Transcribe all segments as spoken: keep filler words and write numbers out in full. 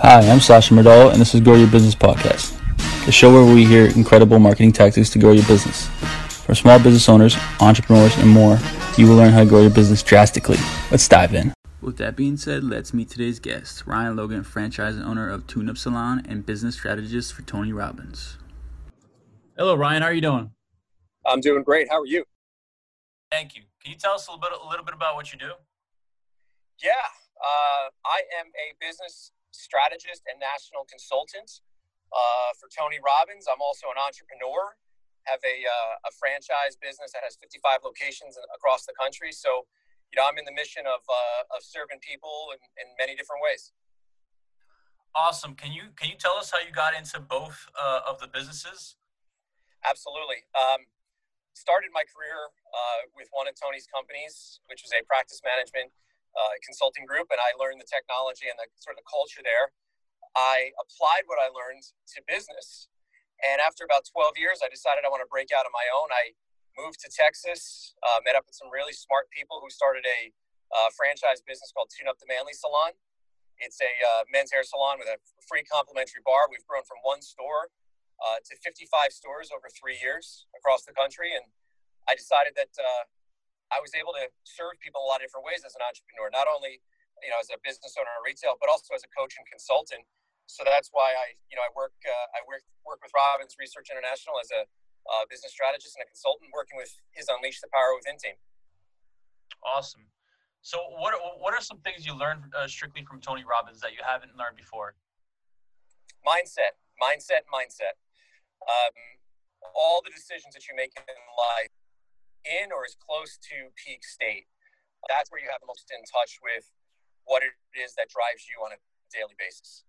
Hi, I'm Sasha Merdal, and this is Grow Your Business Podcast, the show where we hear incredible marketing tactics to grow your business. For small business owners, entrepreneurs, and more, you will learn how to grow your business drastically. Let's dive in. With that being said, let's meet today's guest, Ryan Logan, franchise and owner of Tune Up Salon and business strategist for Tony Robbins. Hello, Ryan. How are you doing? I'm doing great. How are you? Thank you. Can you tell us a little bit, a little bit about what you do? Yeah, uh, I am a business strategist and national consultant uh, for Tony Robbins. I'm also an entrepreneur, have a, uh, a franchise business that has fifty-five locations across the country. So, you know, I'm in the mission of uh, of serving people in, in many different ways. Awesome. Can you can you tell us how you got into both uh, of the businesses? Absolutely. Um, started my career uh, with one of Tony's companies, which was a practice management uh, consulting group, and I learned the technology and the sort of the culture there. I applied what I learned to business, and after about twelve years, I decided I want to break out on my own. I moved to Texas, uh, met up with some really smart people who started a uh, franchise business called Tune Up the Manly Salon. It's a uh, men's hair salon with a free complimentary bar. We've grown from one store uh, to fifty-five stores over three years across the country, and I decided that uh, I was able to serve people in a lot of different ways as an entrepreneur, not only, you know, as a business owner in retail, but also as a coach and consultant. So that's why I, you know, I work, uh, I work, work with Robbins Research International as a uh, business strategist and a consultant, working with his Unleash the Power Within team. Awesome. So what, what are some things you learned uh, strictly from Tony Robbins that you haven't learned before? Mindset, mindset, mindset. Um, all the decisions that you make in life, in or as close to peak state, that's where you have the most in touch with what it is that drives you on a daily basis.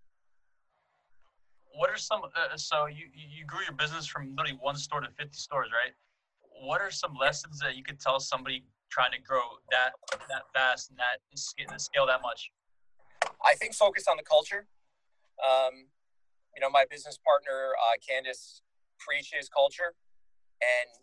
What are some, uh, so you, you grew your business from literally one store to fifty stores, right? What are some lessons that you could tell somebody trying to grow that, that fast and that scale that much? I think focus on the culture. Um, you know, my business partner, uh, Candace, preaches culture, and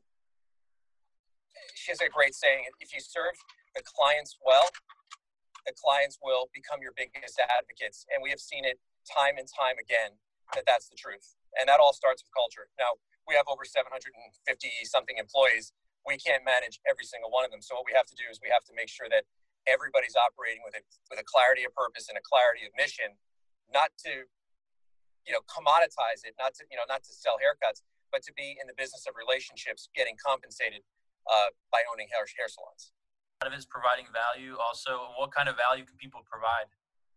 she has a great saying: if you serve the clients well, the clients will become your biggest advocates. And we have seen it time and time again that that's the truth. And that all starts with culture. Now, we have over seven hundred fifty something employees. We can't manage every single one of them. So what we have to do is we have to make sure that everybody's operating with a, with a clarity of purpose and a clarity of mission, not to, you know, commoditize it, not to, you know, not to sell haircuts, but to be in the business of relationships, getting compensated Uh, by owning hair, hair salons. Part of it is providing value. Also, what kind of value can people provide?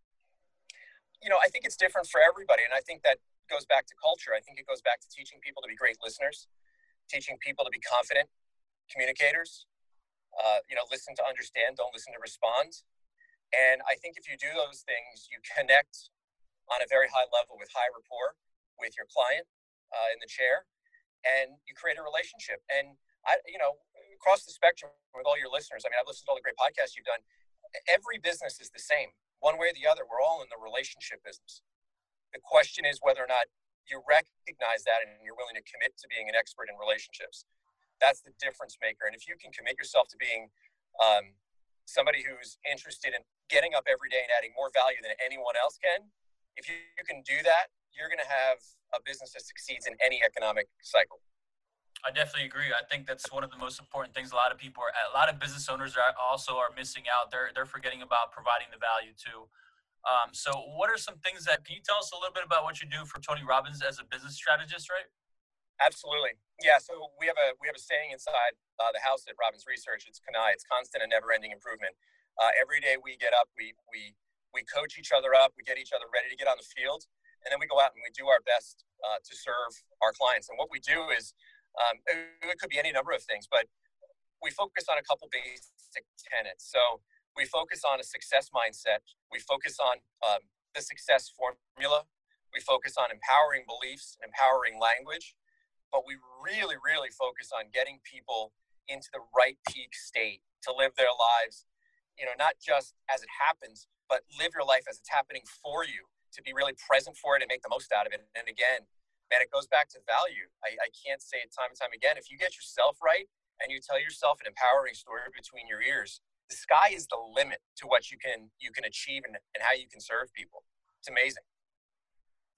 You know, I think it's different for everybody. And I think that goes back to culture. I think it goes back to teaching people to be great listeners, teaching people to be confident communicators, uh, you know, listen to understand, don't listen to respond. And I think if you do those things, you connect on a very high level with high rapport with your client uh, in the chair, and you create a relationship. And I, you know, across the spectrum with all your listeners, I mean, I've listened to all the great podcasts you've done. Every business is the same. One way or the other, we're all in the relationship business. The question is whether or not you recognize that and you're willing to commit to being an expert in relationships. That's the difference maker. And if you can commit yourself to being um, somebody who's interested in getting up every day and adding more value than anyone else can, if you, you can do that, you're going to have a business that succeeds in any economic cycle. I definitely agree. I think that's one of the most important things. A lot of people are, a lot of business owners are also are missing out. They're they're forgetting about providing the value too. Um, so, what are some things that can you tell us a little bit about what you do for Tony Robbins as a business strategist, right? Absolutely, yeah. So we have a we have a saying inside uh, the house at Robbins Research. It's C N I. It's constant and never-ending improvement. Uh, every day we get up, we we we coach each other up, we get each other ready to get on the field, and then we go out and we do our best uh, to serve our clients. And what we do is Um, it could be any number of things, but we focus on a couple basic tenets. So we focus on a success mindset. We focus on um, the success formula. We focus on empowering beliefs, empowering language, but we really, really focus on getting people into the right peak state to live their lives, you know, not just as it happens, but live your life as it's happening for you, to be really present for it and make the most out of it. And again, man, it goes back to value. I, I can't say it time and time again. If you get yourself right and you tell yourself an empowering story between your ears, the sky is the limit to what you can you can achieve and, and how you can serve people. It's amazing.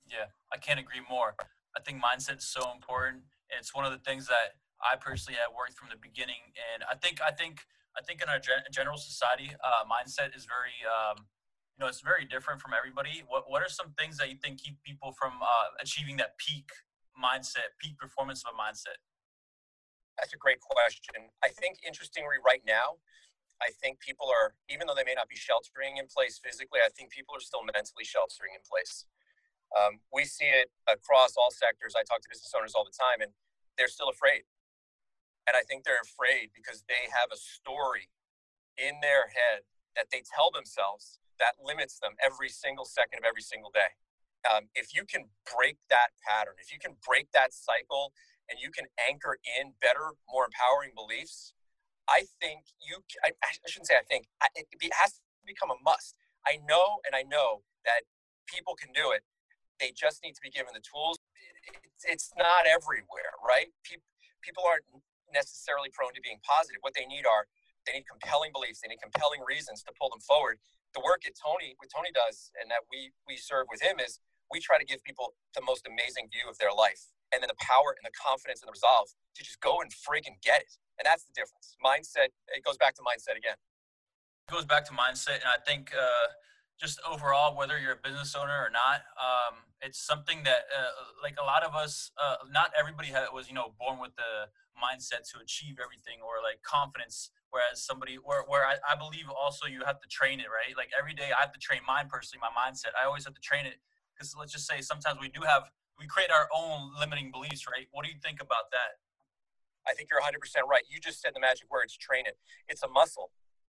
Yeah, I can't agree more. I think mindset is so important. It's one of the things that I personally have worked from the beginning, and I think I think I think in our gen- general society, uh, mindset is very um, you know it's very different from everybody. What what are some things that you think keep people from uh, achieving that peak mindset, peak performance of a mindset? That's a great question. I think interestingly right now, I think people are, even though they may not be sheltering in place physically, I think people are still mentally sheltering in place. Um, we see it across all sectors. I talk to business owners all the time, and they're still afraid. And I think they're afraid because they have a story in their head that they tell themselves that limits them every single second of every single day. Um, if you can break that pattern, if you can break that cycle, and you can anchor in better, more empowering beliefs, I think you, I, I shouldn't say I think, it, it has to become a must. I know, and I know that people can do it. They just need to be given the tools. It's, it's not everywhere, right? People, people aren't necessarily prone to being positive. What they need are, they need compelling beliefs. They need compelling reasons to pull them forward. The work that Tony, what Tony does, and that we we serve with him is we try to give people the most amazing view of their life, and then the power and the confidence and the resolve to just go and friggin' get it. And that's the difference. Mindset, it goes back to mindset again. It goes back to mindset, and I think uh, just overall, whether you're a business owner or not, um, it's something that uh, like a lot of us, uh, not everybody had, was you know born with the mindset to achieve everything or like confidence. Whereas somebody, where where I, I believe also you have to train it, right? Like every day I have to train mine personally, my mindset. I always have to train it because let's just say sometimes we do have we create our own limiting beliefs, right? What do you think about that? I think you're one hundred percent right. You just said the magic words, train it. It's a muscle.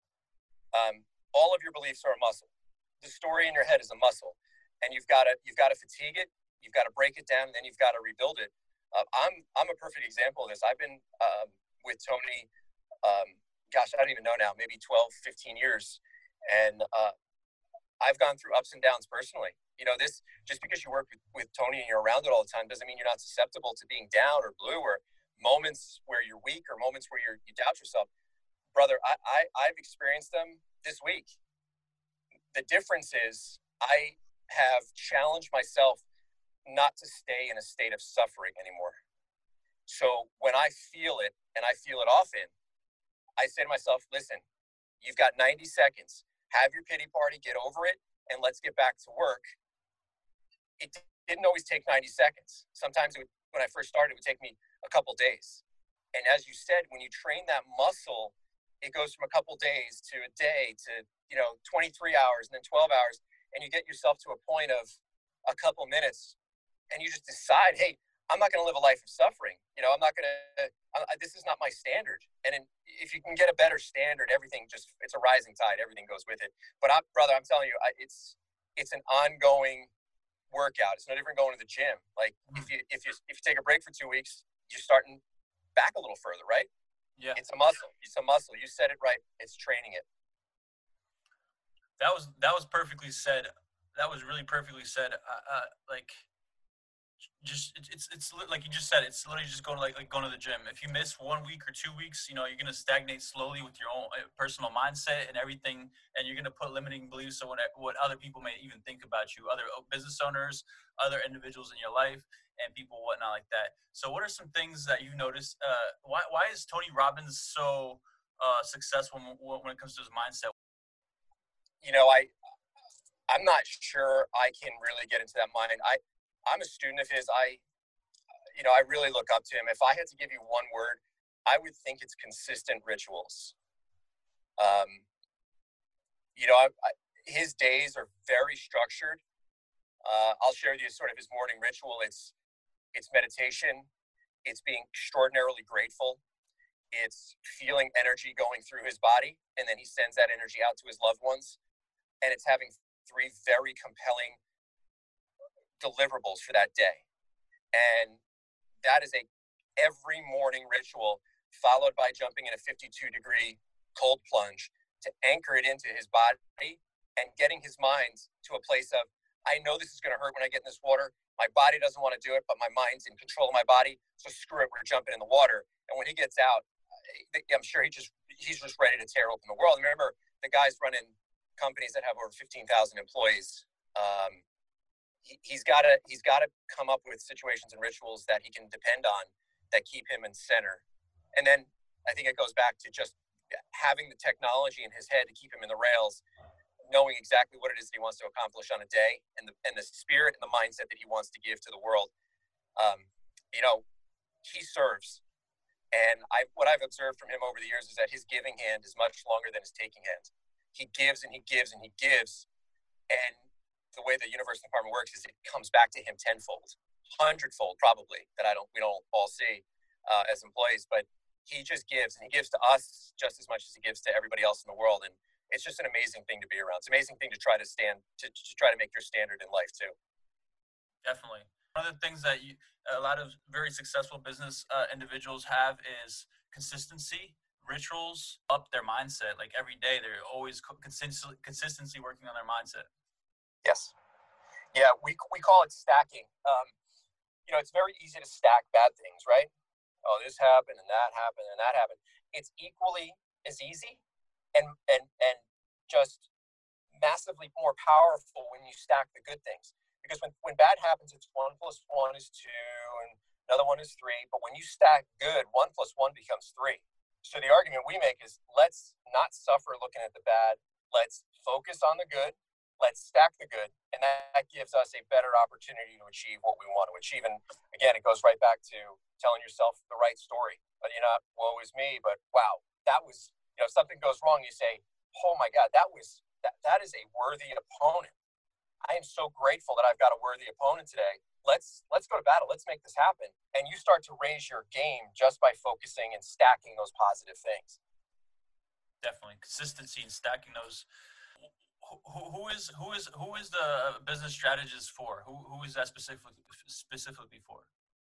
Um, all of your beliefs are a muscle. The story in your head is a muscle, and you've got to you've got to fatigue it. You've got to break it down, and then you've got to rebuild it. Uh, I'm I'm a perfect example of this. I've been um, with Tony. Um, gosh, I don't even know now. Maybe twelve, fifteen years, and uh, I've gone through ups and downs personally. You know, this just because you work with, with Tony and you're around it all the time doesn't mean you're not susceptible to being down or blue or moments where you're weak or moments where you're, you doubt yourself. Brother, I, I I've experienced them this week. The difference is I have challenged myself not to stay in a state of suffering anymore. So when I feel it, and I feel it often, I say to myself, listen, you've got ninety seconds. Have your pity party, get over it, and let's get back to work. It didn't always take ninety seconds. Sometimes it would, when I first started, it would take me a couple days. And as you said, when you train that muscle, it goes from a couple days to a day to, you know, twenty-three hours and then twelve hours. And you get yourself to a point of a couple minutes and you just decide, hey, I'm not going to live a life of suffering. You know, I'm not going to, this is not my standard. And in, if you can get a better standard, everything just, it's a rising tide. Everything goes with it. But I, brother, I'm telling you, I, it's, it's an ongoing workout. It's no different going to the gym. Like if you, if you, if you take a break for two weeks, you're starting back a little further, right? Yeah. It's a muscle. It's a muscle. You said it right. It's training it. That was that was perfectly said. That was really perfectly said. Uh, uh, like, just it's, it's it's like you just said. It's literally just going to like like going to the gym. If you miss one week or two weeks, you know you're gonna stagnate slowly with your own uh, personal mindset and everything, and you're gonna put limiting beliefs on what what other people may even think about you, other business owners, other individuals in your life, and people whatnot like that. So, what are some things that you've noticed? Uh, why why is Tony Robbins so uh, successful when it comes to his mindset? You know, I I'm not sure I can really get into that mind. I I'm a student of his. I you know I really look up to him. If I had to give you one word, I would think it's consistent rituals. Um, you know, I, I, his days are very structured. Uh, I'll share with you sort of his morning ritual. It's it's meditation. It's being extraordinarily grateful. It's feeling energy going through his body, and then he sends that energy out to his loved ones. And it's having three very compelling deliverables for that day. And that is a every morning ritual followed by jumping in a fifty-two degree cold plunge to anchor it into his body and getting his mind to a place of, I know this is going to hurt when I get in this water. My body doesn't want to do it, but my mind's in control of my body. So screw it, we're jumping in the water. And when he gets out, I'm sure he just he's just ready to tear open the world. And remember, the guy's running companies that have over fifteen thousand employees. Um, he, he's got to he's got to come up with situations and rituals that he can depend on that keep him in center. And then I think it goes back to just having the technology in his head to keep him in the rails, knowing exactly what it is that he wants to accomplish on a day, and the and the spirit and the mindset that he wants to give to the world. Um, you know, he serves. And I, what I've observed from him over the years is that his giving hand is much longer than his taking hand. He gives and he gives and he gives. And the way the university department works is it comes back to him tenfold, hundredfold probably, that I don't, we don't all see uh, as employees, but he just gives, and he gives to us just as much as he gives to everybody else in the world. And it's just an amazing thing to be around. It's an amazing thing to try to stand, to, to try to make your standard in life too. Definitely. One of the things that you, a lot of very successful business uh, individuals have is consistency, rituals, up their mindset. Like every day, they're always co- consistently, consistency working on their mindset. Yes. Yeah, we we call it stacking. Um, you know, it's very easy to stack bad things, right? Oh, this happened and that happened and that happened. It's equally as easy and and and just massively more powerful when you stack the good things. Because when, when bad happens, it's one plus one is two, and another one is three. But when you stack good, one plus one becomes three. So the argument we make is, let's not suffer looking at the bad. Let's focus on the good. Let's stack the good. And that gives us a better opportunity to achieve what we want to achieve. And again, it goes right back to telling yourself the right story. But you're not, woe is me, but wow, that was, you know, if something goes wrong, you say, oh my God, that was, that, that is a worthy opponent. I am so grateful that I've got a worthy opponent today. Let's let's go to battle. Let's make this happen. And you start to raise your game just by focusing and stacking those positive things. Definitely consistency and stacking those. Who, who, who is who is who is the business strategist for? Who who is that specifically specifically for?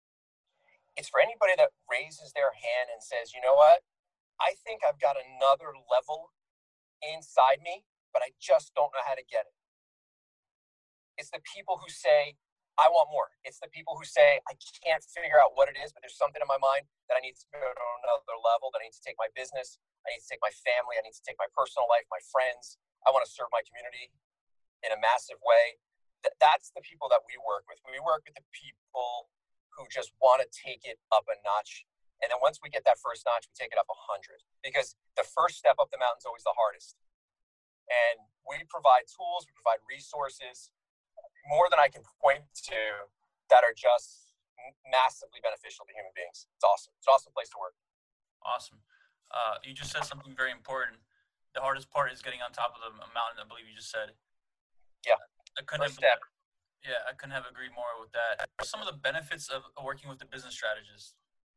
It's for anybody that raises their hand and says, you know what, I think I've got another level inside me, but I just don't know how to get it. It's the people who say, I want more. It's the people who say, I can't figure out what it is, but there's something in my mind that I need to go to another level, that I need to take my business, I need to take my family, I need to take my personal life, my friends. I want to serve my community in a massive way. Th- that's the people that we work with. We work with the people who just want to take it up a notch. And then once we get that first notch, we take it up a hundred, because the first step up the mountain is always the hardest. And we provide tools, we provide resources, more than I can point to, that are just massively beneficial to human beings. It's awesome. It's an awesome place to work. Awesome. Uh, you just said something very important. The hardest part is getting on top of the mountain, I believe you just said. Yeah. I couldn't First have, step. Yeah, I couldn't have agreed more with that. What are some of the benefits of working with the business strategist?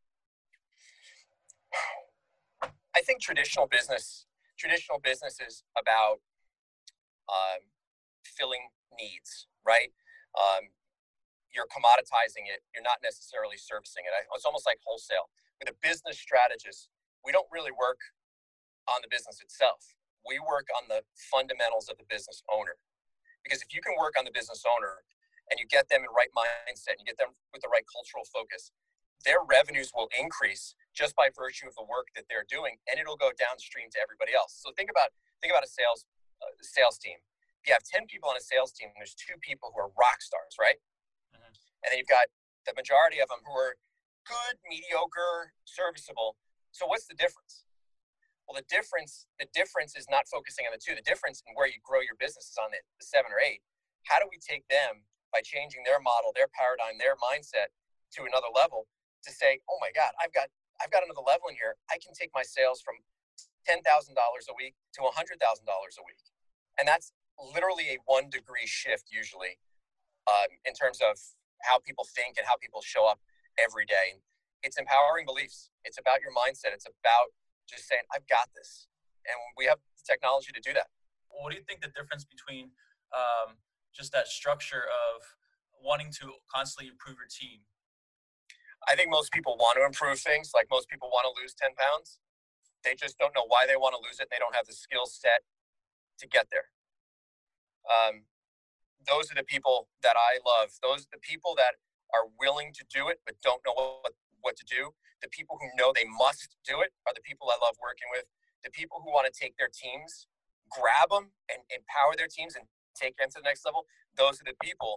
I think traditional business, traditional business is about um, filling needs, right? Um, you're commoditizing it. You're not necessarily servicing it. It's almost like wholesale. With a business strategist, we don't really work on the business itself. We work on the fundamentals of the business owner. Because if you can work on the business owner and you get them in right mindset and you get them with the right cultural focus, their revenues will increase just by virtue of the work that they're doing, and it'll go downstream to everybody else. So think about think about a sales uh, sales team. If you have ten people on a sales team, there's two people who are rock stars, right? Mm-hmm. And then you've got the majority of them who are good, mediocre, serviceable. So what's the difference? Well, the difference the difference is not focusing on the two. The difference in where you grow your business is on the, the seven or eight. How do we take them by changing their model, their paradigm, their mindset to another level to say, oh my God, I've got I've got another level in here. I can take my sales from ten thousand dollars a week to one hundred thousand dollars a week. And that's literally a one degree shift usually um, in terms of how people think and how people show up every day. It's empowering beliefs. It's about your mindset. It's about just saying, I've got this. And we have the technology to do that. What do you think the difference between um, just that structure of wanting to constantly improve your team? I think most people want to improve things. Like most people want to lose ten pounds. They just don't know why they want to lose it. And they don't have the skill set to get there. Um, those are the people that I love. Those are the people that are willing to do it, but don't know what, what to do. The people who know they must do it are the people I love working with. The people who want to take their teams, grab them and empower their teams and take them to the next level. Those are the people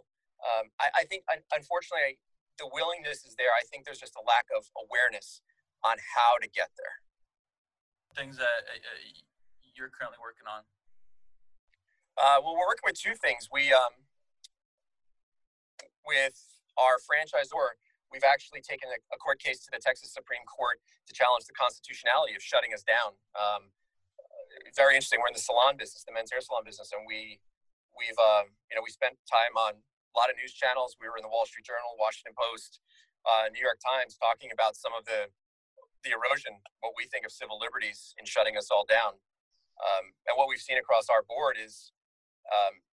Um, I, I think, unfortunately, the willingness is there. I think there's just a lack of awareness on how to get there. Things that uh, you're currently working on? Uh, well, we're working with two things. We, um, with our franchisor, we've actually taken a, a court case to the Texas Supreme Court to challenge the constitutionality of shutting us down. Um, very interesting. We're in the salon business, the men's hair salon business, and we, we've, um, you know, we spent time on a lot of news channels. We were in the Wall Street Journal, Washington Post, uh, New York Times, talking about some of the the erosion, what we think of civil liberties in shutting us all down. Um, and what we've seen across our board is um,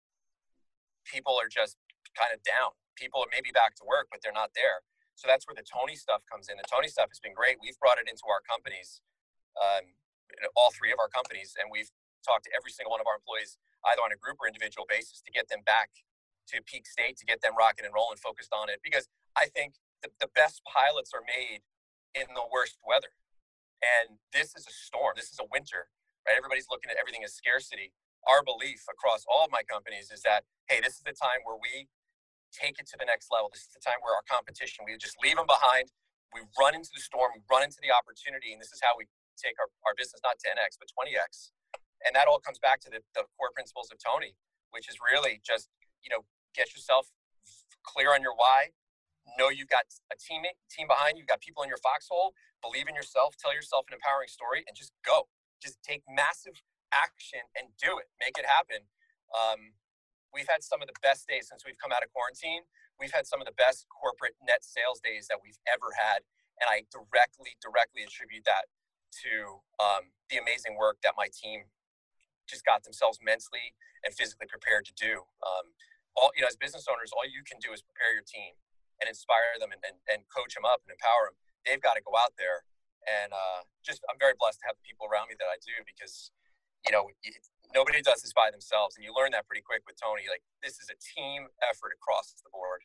people are just kind of down. People are maybe back to work, but they're not there. So that's where the Tony stuff comes in. The Tony stuff has been great. We've brought it into our companies, um, all three of our companies, and we've talked to every single one of our employees, either on a group or individual basis, to get them back to peak state, to get them rocking and rolling, focused on it. Because I think the, the best pilots are made in the worst weather. And this is a storm. This is a winter, right? Everybody's looking at everything as scarcity. Our belief across all of my companies is that, hey, this is the time where we take it to the next level. This is the time where our competition, we just leave them behind. We run into the storm, we run into the opportunity. And this is how we take our, our business, not ten X, but twenty X. And that all comes back to the, the core principles of Tony, which is really just, you know, get yourself clear on your why. Know you've got a teammate, team behind you. You've got people in your foxhole. Believe in yourself. Tell yourself an empowering story, and just go. Just take massive action and do it. Make it happen. Um, we've had some of the best days since we've come out of quarantine. We've had some of the best corporate net sales days that we've ever had, and I directly, directly attribute that to um, the amazing work that my team just got themselves mentally and physically prepared to do. Um, all you know, as business owners, all you can do is prepare your team and inspire them and, and, and coach them up and empower them. They've got to go out there. And uh, just, I'm very blessed to have the people around me that I do, because, you know, it, nobody does this by themselves. And you learn that pretty quick with Tony. Like, this is a team effort across the board.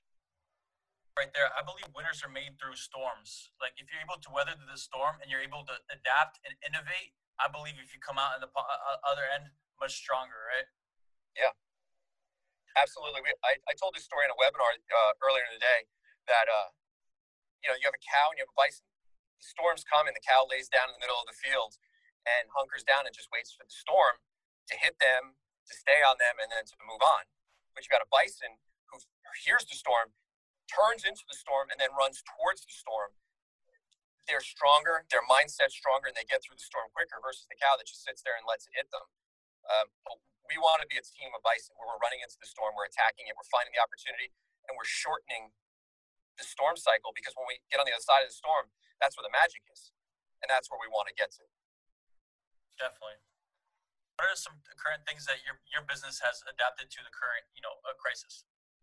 Right there, I believe winners are made through storms. Like, if you're able to weather the storm and you're able to adapt and innovate, I believe if you come out on the other end much stronger, right? Yeah, absolutely. We, I, I told this story in a webinar uh, earlier in the day that, uh, you know, you have a cow and you have a bison. The storms come and the cow lays down in the middle of the field and hunkers down and just waits for the storm to hit them, to stay on them, and then to move on. But you got a bison who hears the storm, turns into the storm, and then runs towards the storm. They're stronger, their mindset's stronger, and they get through the storm quicker versus the cow that just sits there and lets it hit them. Um, we want to be a team of bison where we're running into the storm, we're attacking it, we're finding the opportunity, and we're shortening the storm cycle, because when we get on the other side of the storm, that's where the magic is, and that's where we want to get to. Definitely. What are some current things that your your business has adapted to the current, you know, uh, crisis?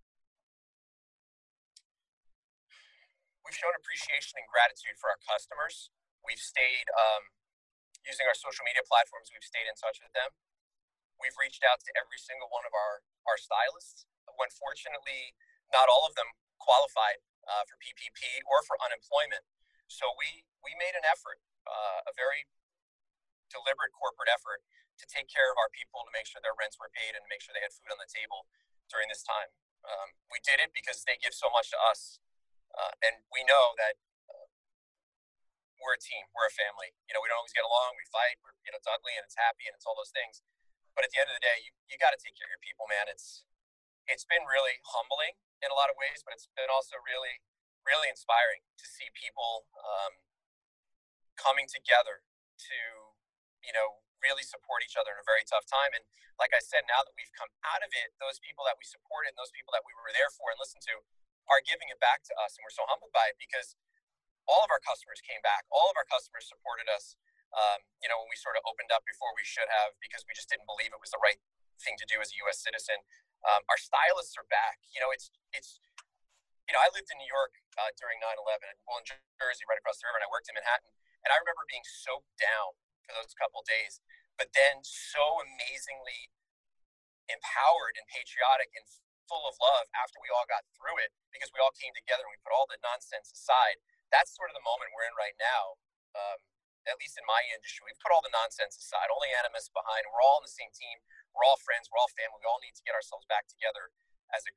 We've shown appreciation and gratitude for our customers. We've stayed um, using our social media platforms. We've stayed in touch with them. We've reached out to every single one of our our stylists. When fortunately, not all of them qualified uh, for P P P or for unemployment. So we, we made an effort, uh, a very deliberate corporate effort, to take care of our people, to make sure their rents were paid and to make sure they had food on the table during this time. Um, we did it because they give so much to us. Uh, and we know that uh, we're a team, we're a family. You know, we don't always get along, we fight, we're, you know, it's ugly and it's happy and it's all those things. But at the end of the day, you, you got to take care of your people, man. It's, it's been really humbling in a lot of ways, but it's been also really, really inspiring to see people um, coming together to, you know, really support each other in a very tough time. And like I said, now that we've come out of it, those people that we supported and those people that we were there for and listened to are giving it back to us. And we're so humbled by it, because all of our customers came back. All of our customers supported us, um, you know, when we sort of opened up before we should have, because we just didn't believe it was the right thing to do as a U S citizen. Um, our stylists are back. You know, it's, it's, you know, I lived in New York uh, during nine eleven, well, in Jersey, right across the river, and I worked in Manhattan. And I remember being so down for those couple of days, but then so amazingly empowered and patriotic and full of love after we all got through it, because we all came together and we put all the nonsense aside. That's sort of the moment we're in right now. Um, at least in my industry, we've put all the nonsense aside, only animus behind. We're all on the same team. We're all friends. We're all family. We all need to get ourselves back together as a group.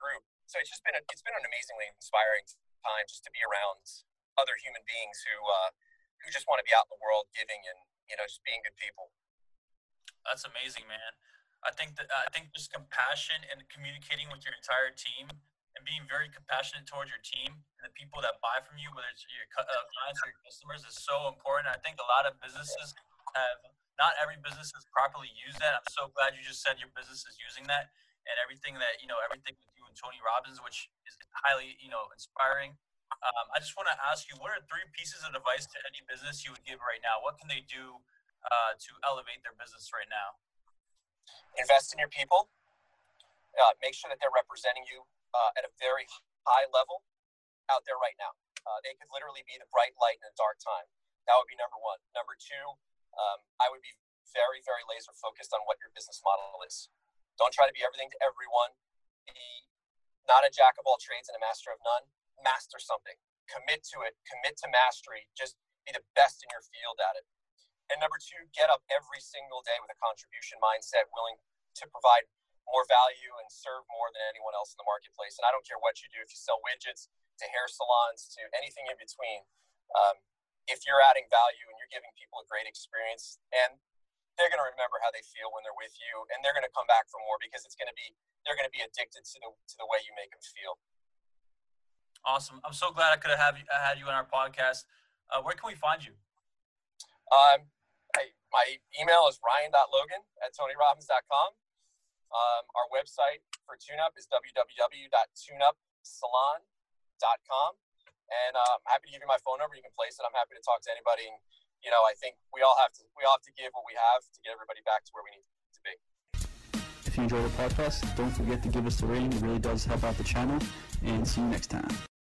so it's just been a, it's been an amazingly inspiring time just to be around other human beings who uh, who just want to be out in the world giving and, you know, just being good people. That's amazing, man. I think that I think just compassion and communicating with your entire team and being very compassionate towards your team and the people that buy from you, whether it's your cu- uh, clients or your customers, is so important. I think a lot of businesses have not every business has properly used that. I'm so glad you just said your business is using that and everything that you know, everything with you and Tony Robbins, which is highly you know inspiring. Um, I just want to ask you, what are three pieces of advice to any business you would give right now? What can they do uh, to elevate their business right now? Invest in your people. Uh, make sure that they're representing you uh, at a very high level out there right now. Uh, they could literally be the bright light in a dark time. That would be number one. Number two, um, I would be very, very laser focused on what your business model is. Don't try to be everything to everyone. Be not a jack of all trades and a master of none. Master something. Commit to it. Commit to mastery. Just be the best in your field at it. And number two, get up every single day with a contribution mindset, willing to provide more value and serve more than anyone else in the marketplace. And I don't care what you do, if you sell widgets to hair salons to anything in between. Um, if you're adding value and you're giving people a great experience, and they're going to remember how they feel when they're with you, and they're going to come back for more because it's going to be they're going to be addicted to the to the way you make them feel. Awesome. I'm so glad I could have you, I had you on our podcast. Uh, where can we find you? Um, I, my email is ryan.logan at tony robbins dot com. Um, our website for TuneUp is w w w dot tune up salon dot com. And uh, I'm happy to give you my phone number. You can place it. I'm happy to talk to anybody. And, you know, I think we all have to we all have to give what we have to get everybody back to where we need to be. If you enjoyed the podcast, don't forget to give us a rating. It really does help out the channel. And see you next time.